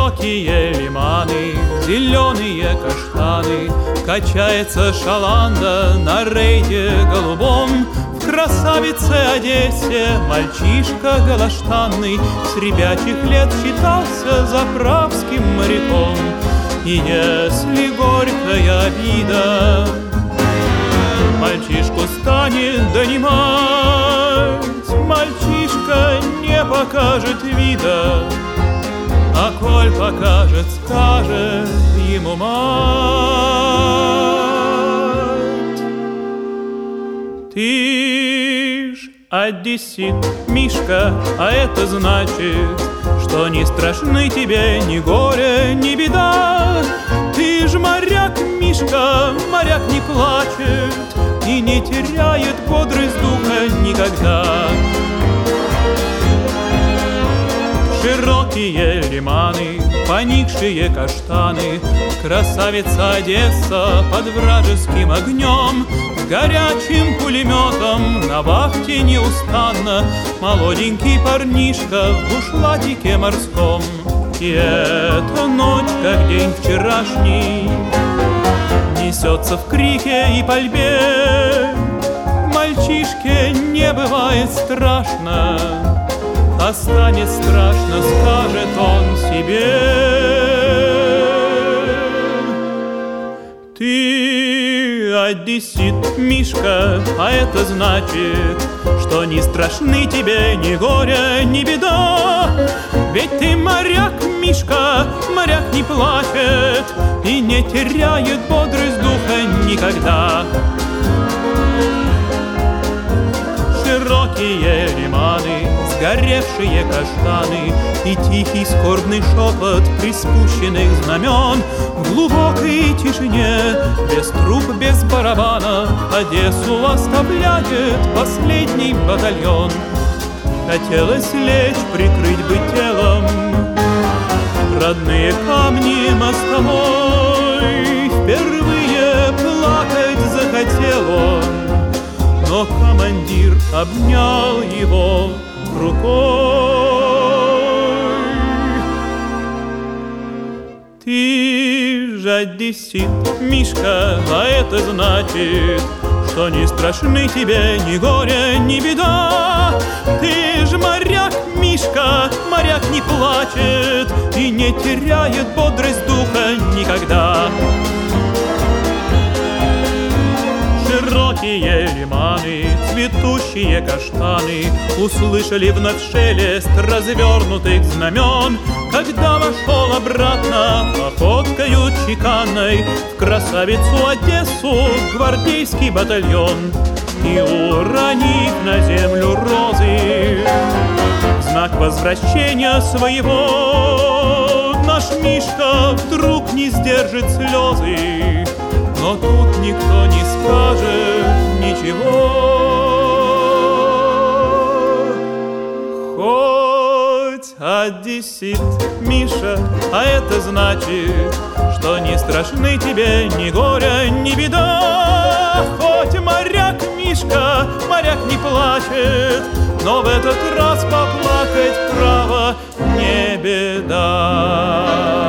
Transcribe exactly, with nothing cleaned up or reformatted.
Широкие лиманы, зеленые каштаны, качается шаланда на рейде голубом. В красавице Одессе мальчишка голоштанный с ребячих лет считался заправским моряком. И если горькая обида мальчишку станет донимать, мальчишка не покажет вида, а коль покажет, скажет ему мать. Ты ж одессит, Мишка, а это значит, что не страшны тебе ни горе, ни беда. Ты ж моряк, Мишка, моряк не плачет и не теряет бодрость духа никогда. Широкие лиманы, поникшие каштаны, красавица Одесса под вражеским огнем, с горячим пулеметом на вахте неустанно молоденький парнишка в бушлатике морском. И эта ночь, как день вчерашний, несется в крике и пальбе. Мальчишке не бывает страшно, а станет страшно, скажет он себе. Ты одессит, Мишка, а это значит, что не страшны тебе ни горе, ни беда. Ведь ты моряк, Мишка, моряк не плачет и не теряет бодрость духа никогда. Широкие лиманы, сгоревшие каштаны и тихий скорбный шепот приспущенных знамен. В глубокой тишине, без труб, без барабана, Одессу оставляет последний батальон. Хотелось лечь, прикрыть бы телом родные камни мостовой. Впервые плакать захотел он, но командир обнял его рукой. Ты же одессит, Мишка, а это значит, что не страшны тебе ни горе, ни беда. Ты же моряк, Мишка, моряк не плачет и не теряет бодрость духа никогда. Широкие лиманы, цветущие каштаны услышали вновь шелест развернутых знамен, когда вошел обратно походкою чеканной в красавицу Одессу гвардейский батальон. И уронив на землю розы в знак возвращения своего, наш Мишка вдруг не сдержит слезы. Но тут никто не скажет ничего. Хоть одессит, Миша, а это значит, что не страшны тебе ни горе, ни беда. Хоть моряк, Мишка, моряк не плачет, но в этот раз поплакать право не беда.